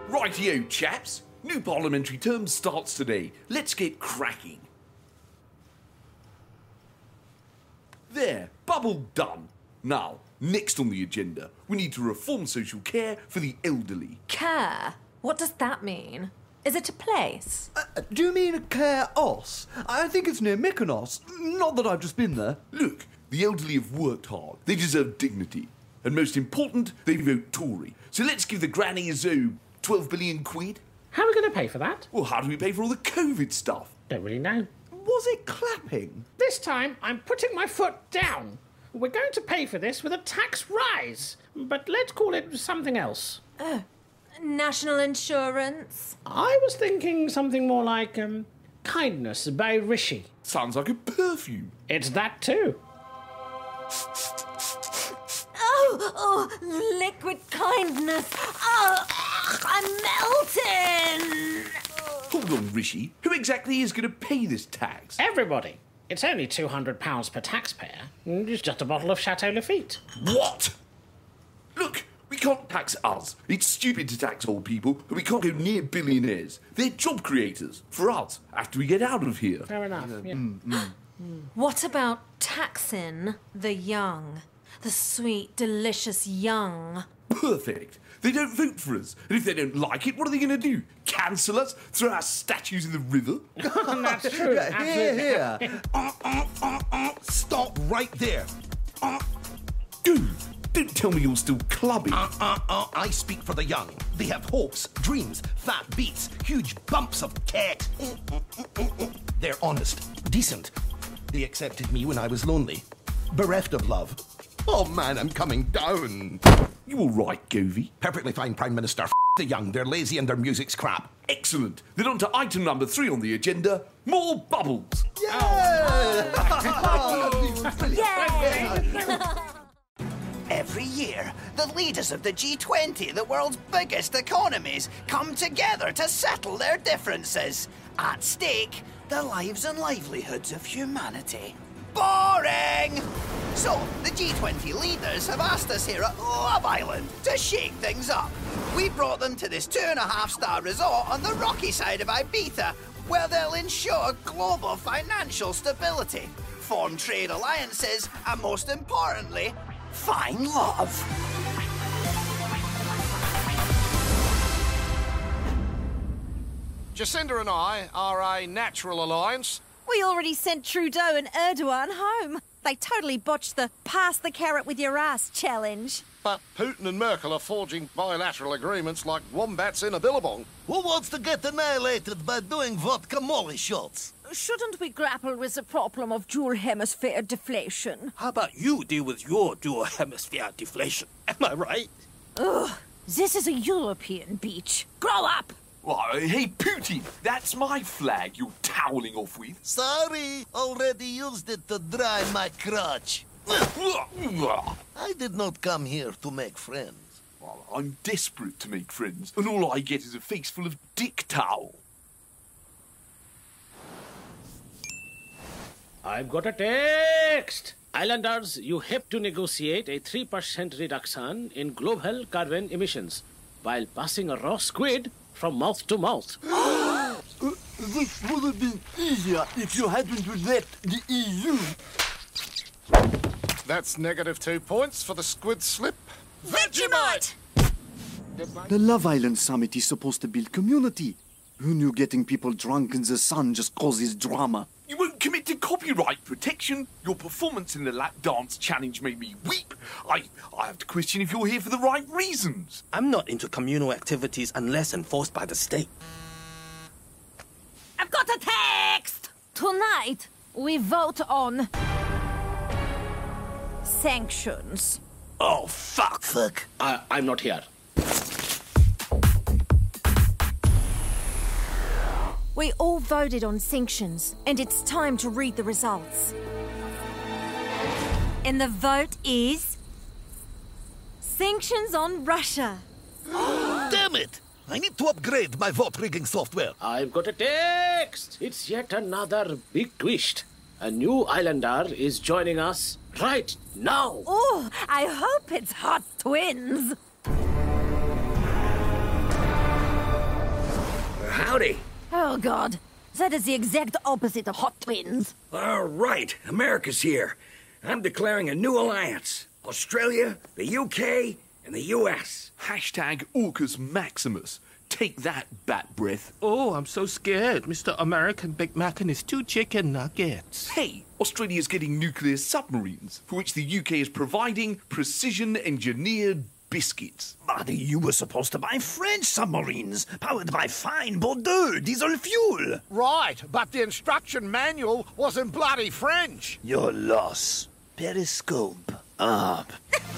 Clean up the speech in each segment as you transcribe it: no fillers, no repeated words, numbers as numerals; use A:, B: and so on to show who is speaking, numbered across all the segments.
A: Rightio, chaps. New parliamentary term starts today. Let's get cracking. There, bubble done. Now, next on the agenda, we need to reform social care for the elderly.
B: Care? What does that mean? Is it a place?
C: Do you mean Chaos? I think it's near Mykonos. Not that I've just been there.
A: Look, the elderly have worked hard. They deserve dignity. And most important, they vote Tory. So let's give the grannies, 12 billion quid.
D: How are we going to pay for that?
A: Well, how do we pay for all the COVID stuff?
D: Don't really know.
C: Was it clapping?
D: This time, I'm putting my foot down. We're going to pay for this with a tax rise, but let's call it something else.
B: National insurance?
D: I was thinking something more like Kindness by Rishi.
A: Sounds like a perfume.
D: It's that too.
B: Oh, liquid kindness. Oh, I'm melting.
A: Hold on, Rishi. Who exactly is going to pay this tax?
D: Everybody. It's only £200 per taxpayer. It's just a bottle of Chateau Lafite.
A: What? Look, we can't tax us. It's stupid to tax old people, and we can't go near billionaires. They're job creators for us after we get out of here.
D: Fair enough.
B: What about taxing the young? The sweet, delicious young.
A: Perfect. They don't vote for us. And if they don't like it, what are they going to do? Cancel us? Throw our statues in the river?
D: That's true.
C: Here.
E: Stop right there.
A: Dude, don't tell me you're still clubbing.
E: I speak for the young. They have hopes, dreams, fat beats, huge bumps of cat. They're honest, decent. They accepted me when I was lonely, bereft of love. Oh man, I'm coming down.
A: You all right, Govey?
E: Perfectly fine, Prime Minister. The young, they're lazy and their music's crap.
A: Excellent. Then on to item number 3 on the agenda, more bubbles.
F: Every year, the leaders of the G20, the world's biggest economies, come together to settle their differences. At stake, the lives and livelihoods of humanity. Boring! So, the G20 leaders have asked us here at Love Island to shake things up. We brought them to this 2.5-star resort on the rocky side of Ibiza, where they'll ensure global financial stability, form trade alliances, and most importantly, find love.
G: Jacinda and I are a natural alliance.
H: We already sent Trudeau and Erdogan home. They totally botched the pass the carrot with your ass challenge.
G: But Putin and Merkel are forging bilateral agreements like wombats in a billabong.
E: Who wants to get annihilated by doing vodka molly shots?
H: Shouldn't we grapple with the problem of dual hemisphere deflation?
I: How about you deal with your dual hemisphere deflation? Am I right?
H: Ugh, this is a European beach. Grow up!
A: Well, hey, Putin, that's my flag you're toweling off with.
E: Sorry, already used it to dry my crotch. I did not come here to make friends.
A: Well, I'm desperate to make friends, and all I get is a face full of dick towel.
D: I've got a text. Islanders, you have to negotiate a 3% reduction in global carbon emissions while passing a raw squid from mouth to mouth.
C: This would have been easier if you hadn't left the EU.
G: That's -2 points for the squid slip.
H: Vegemite!
C: The Love Island Summit is supposed to build community. Who knew getting people drunk in the sun just causes drama?
A: You won't commit to copyright protection. Your performance in the lap dance challenge made me weep. I have to question if you're here for the right reasons.
I: I'm not into communal activities unless enforced by the state.
H: I've got a text! Tonight, we vote on sanctions.
I: Oh, fuck!
D: I'm not here.
H: We all voted on sanctions, and it's time to read the results. And the vote is sanctions on Russia.
E: Damn it! I need to upgrade my vote rigging software.
D: I've got a text. It's yet another big twist. A new Islander is joining us right now.
H: Oh, I hope it's hot twins.
J: Howdy.
H: Oh, God. That is the exact opposite of hot twins.
J: All right, America's here. I'm declaring a new alliance. Australia, the UK, and the US.
A: Hashtag Orcus Maximus. Take that, bat breath.
I: Oh, I'm so scared. Mr. American Big Mac and his 2 chicken nuggets.
A: Hey, Australia's getting nuclear submarines, for which the UK is providing precision-engineered biscuits.
F: But you were supposed to buy French submarines, powered by fine Bordeaux diesel fuel.
G: Right, but the instruction manual was in bloody French.
F: Your loss. Periscope up.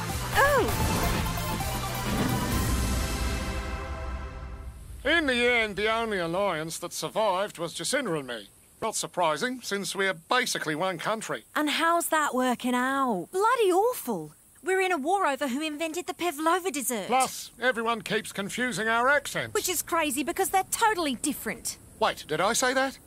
G: In the end, the only alliance that survived was Jacinda and me. Not surprising, since we're basically one country.
H: And how's that working out? Bloody awful. We're in a war over who invented the pavlova dessert.
G: Plus, everyone keeps confusing our accents.
H: Which is crazy because they're totally different.
G: Wait, did I say that?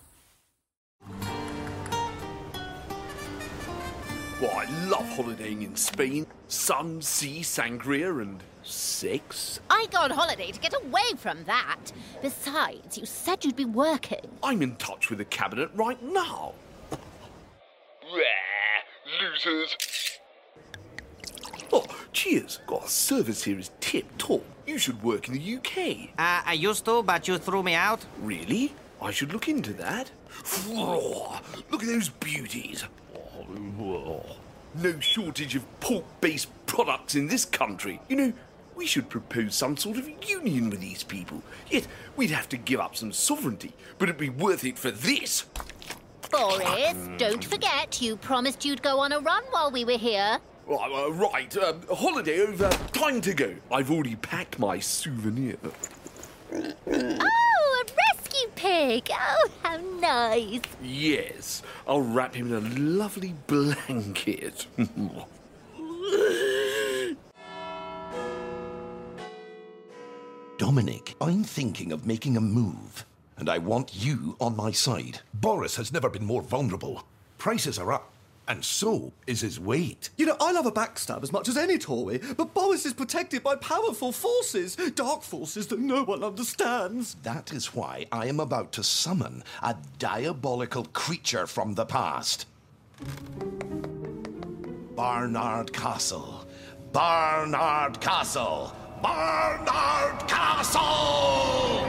A: Well, I love holidaying in Spain. Sun, sea, sangria, and sex.
K: I go on holiday to get away from that. Besides, you said you'd be working.
A: I'm in touch with the cabinet right now. Losers. Oh, cheers. God, service here is tip-top. You should work in the UK.
L: I used to, but you threw me out.
A: Really? I should look into that. Look at those beauties. No shortage of pork-based products in this country. You know, we should propose some sort of union with these people. Yet, we'd have to give up some sovereignty, but it'd be worth it for this.
K: Boris, don't forget you promised you'd go on a run while we were here.
A: Right, holiday over, time to go. I've already packed my souvenir.
K: Oh, a rescue pig. Oh, how nice.
A: Yes, I'll wrap him in a lovely blanket.
E: Dominic, I'm thinking of making a move, and I want you on my side. Boris has never been more vulnerable. Prices are up, and so is his weight.
C: You know, I love a backstab as much as any Tory, but Boris is protected by powerful forces, dark forces that no one understands.
E: That is why I am about to summon a diabolical creature from the past. Barnard Castle. Barnard Castle. Barnard Castle!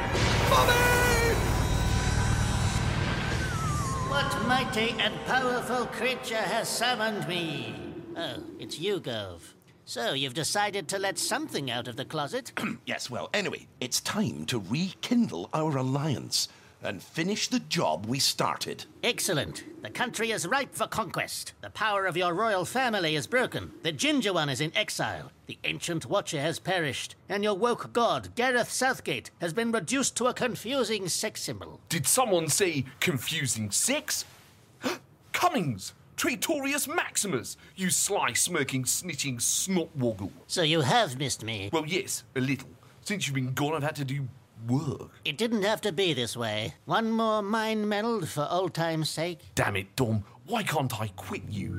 M: What mighty and powerful creature has summoned me? Oh, it's you, Gove. So, you've decided to let something out of the closet?
E: Yes, well, anyway, it's time to rekindle our alliance and finish the job we started.
M: Excellent. The country is ripe for conquest. The power of your royal family is broken. The Ginger One is in exile. The Ancient Watcher has perished. And your woke god, Gareth Southgate, has been reduced to a confusing sex symbol.
A: Did someone say confusing sex? Cummings! Praetorius Maximus! You sly, smirking, snitching snotwoggle.
M: So you have missed me?
A: Well, yes, a little. Since you've been gone, I've had to do work.
M: It didn't have to be this way. One more mind meld for old time's sake.
A: Damn it, Dom. Why can't I quit you?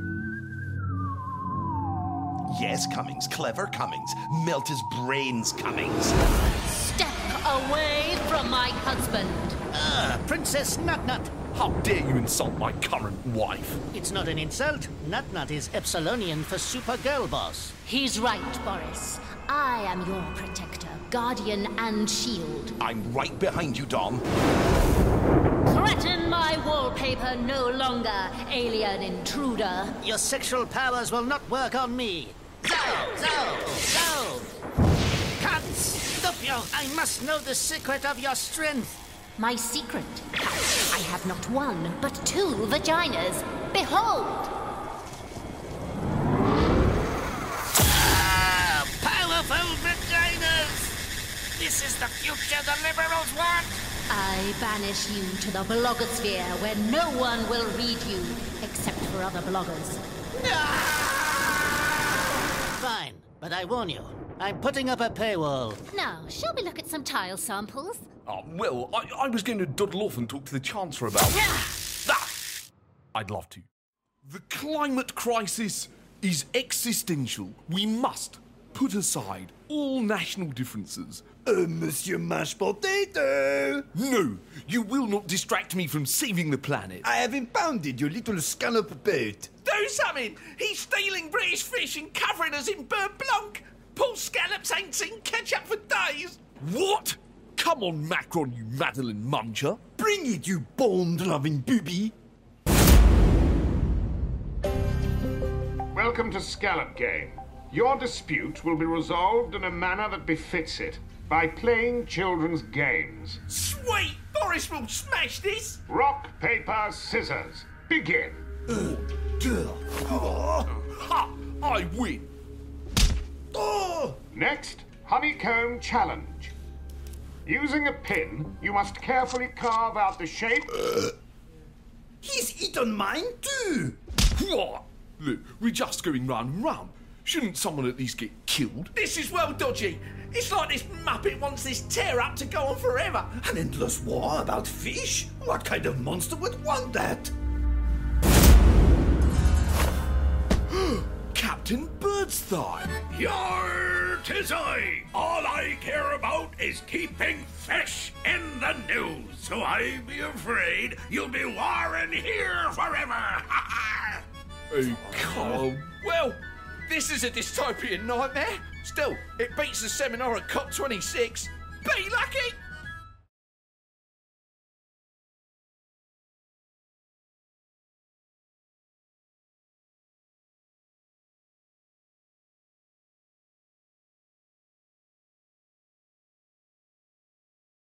E: Yes, Cummings. Clever Cummings. Melt his brains, Cummings.
K: Step away from my husband.
M: Princess Nut-Nut.
A: How dare you insult my current wife?
M: It's not an insult. Nut-Nut is Epsilonian for super girl boss.
K: He's right, Boris. I am your protector, guardian, and shield.
E: I'm right behind you, Dom.
K: Threaten my wallpaper no longer, alien intruder.
M: Your sexual powers will not work on me. Zo! Stupio, I must know the secret of your strength.
K: My secret? I have not one, but 2 vaginas. Behold!
M: Powerful vaginas! This is the future the liberals want!
K: I banish you to the blogosphere where no one will read you except for other bloggers.
M: Fine, but I warn you, I'm putting up a paywall.
K: Now, shall we look at some tile samples?
A: Well, I was going to doddle off and talk to the Chancellor about... I'd love to. The climate crisis is existential. We must put aside all national differences.
C: Monsieur Mashed Potato!
A: No, you will not distract me from saving the planet.
C: I have impounded your little scallop boat.
I: Do something! He's stealing British fish and covering us in beurre blanc. Paul Scallops ain't seen ketchup for days.
A: What? Come on, Macron, you Madeleine muncher.
C: Bring it, you bond-loving booby.
N: Welcome to Scallop Game. Your dispute will be resolved in a manner that befits it, by playing children's games.
I: Sweet! Boris will smash this!
N: Rock, paper, scissors. Begin.
A: Ha! I win.
N: Next, honeycomb challenge. Using a pin, you must carefully carve out the shape.
C: He's eaten mine too.
A: What? Look, we're just going round and round. Shouldn't someone at least get killed?
I: This is well dodgy. It's like this muppet wants this tear-up to go on forever.
C: An endless war about fish? What kind of monster would want that?
A: Captain Birdsthigh.
J: Yar, 'tis I. All I care about is keeping fish in the news, so I be afraid you'll be warring here forever.
A: Oh, come on.
I: Well, this is a dystopian nightmare. Still, it beats the seminar at COP26. Be lucky!